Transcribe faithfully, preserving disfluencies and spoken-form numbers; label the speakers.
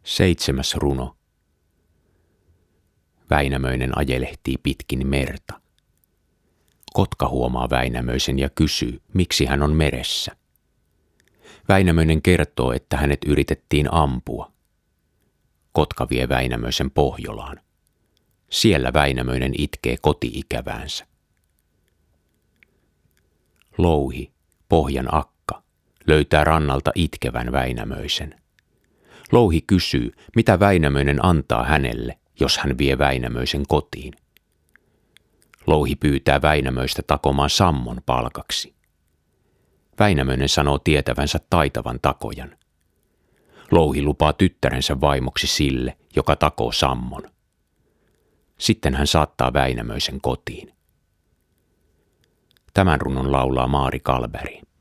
Speaker 1: Seitsemäs runo. Väinämöinen ajelehtii pitkin merta. Kotka huomaa Väinämöisen ja kysyy, miksi hän on meressä. Väinämöinen kertoo, että hänet yritettiin ampua. Kotka vie Väinämöisen Pohjolaan. Siellä Väinämöinen itkee koti-ikäväänsä. Louhi, pohjan akka, löytää rannalta itkevän Väinämöisen. Louhi kysyy, mitä Väinämöinen antaa hänelle, jos hän vie Väinämöisen kotiin. Louhi pyytää Väinämöistä takomaan sammon palkaksi. Väinämöinen sanoo tietävänsä taitavan takojan. Louhi lupaa tyttärensä vaimoksi sille, joka takoo sammon. Sitten hän saattaa Väinämöisen kotiin. Tämän runon laulaa Maari Kalberg.